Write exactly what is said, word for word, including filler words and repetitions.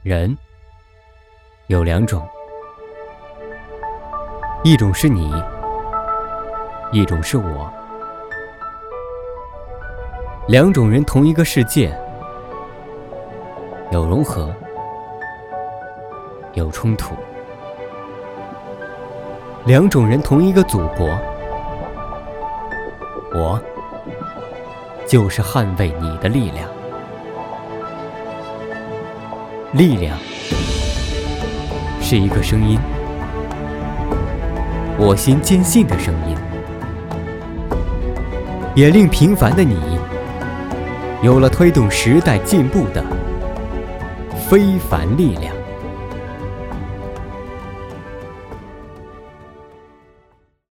人有两种，一种是你，一种是我。两种人同一个世界，有融合，有冲突。两种人同一个祖国，我就是捍卫你的力量。力量是一个声音，我心坚信的声音，也令平凡的你有了推动时代进步的非凡力量。